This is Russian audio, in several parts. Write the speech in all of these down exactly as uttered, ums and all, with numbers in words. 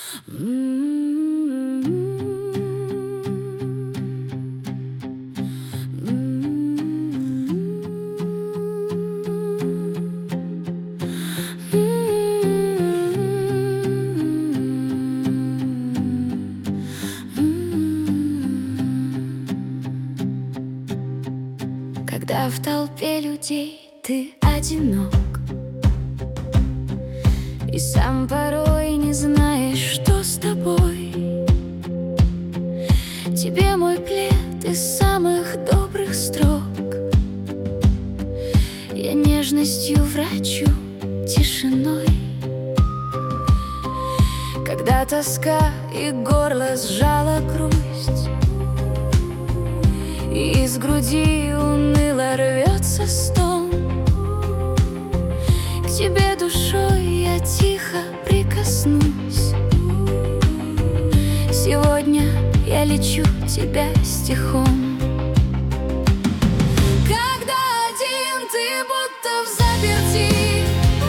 Когда в толпе людей ты одинок и сам порой не знаешь, что с тобой, тебе мой плед из самых добрых строк я нежностью врачу, тишиной. Когда тоска и горло сжала грусть, и из груди уныло рвется стон, к тебе душой я тихо прикоснусь. Сегодня я лечу тебя стихом. Когда один ты будто взаперти,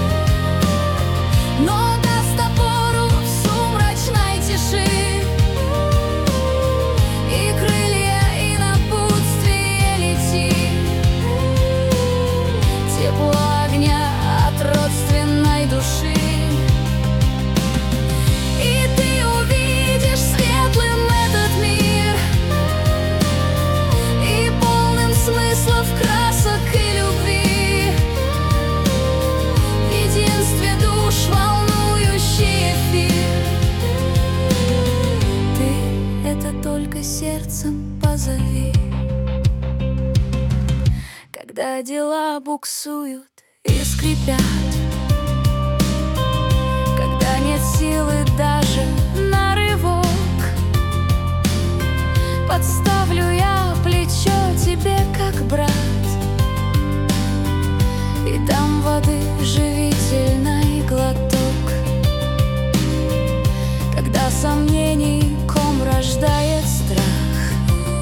но даст опору в сумрачной тиши, и крылья, и напутствие лети, тепло огня от родственной души. И ты увидишь светлым этот мир, и полным смыслов, красок и любви, в единстве душ волнующий эфир. Ты это только сердцем позови. Когда дела буксуют и скрипят, когда нет силы даже на рывок, подставлю я плечо тебе, как брат, и дам воды живительный глоток. Когда сомнений ком рождает страх,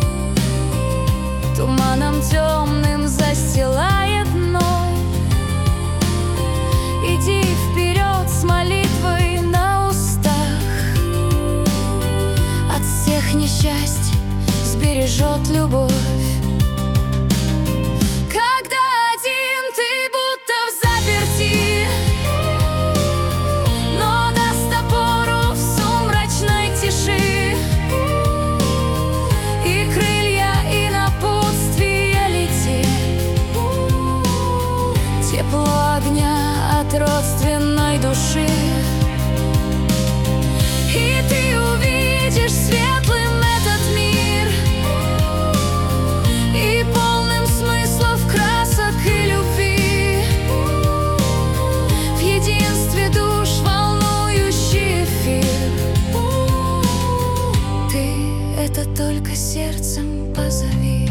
туманом темным застилает ночь, иди вперед с молитвой на устах. От всех несчастий сбережет любовь. Когда один ты будто взаперти, но даст опору в сумрачной тиши, и крылья, и напутствие лети, тепло огня от родственной души. И ты увидишь светлым этот мир, и полным смыслов, красок и любви, в единстве душ волнующий эфир. Ты это только сердцем позови.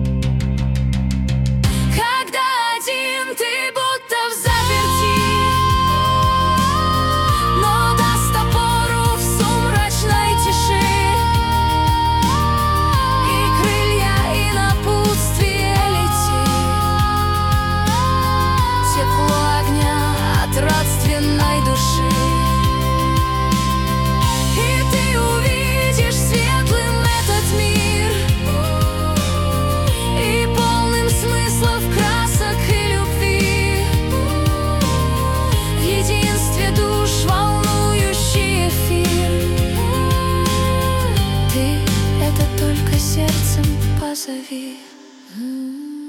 Когда один ты будто взаперти, но даст опору в сумрачной тиши, и крылья, и напутствие лети, тепло огня от родственной души. И ты увидишь светлым этот мир, и полным смыслов, красок и любви, в единстве душ волнующий эфир. Ты это только сердцем позови.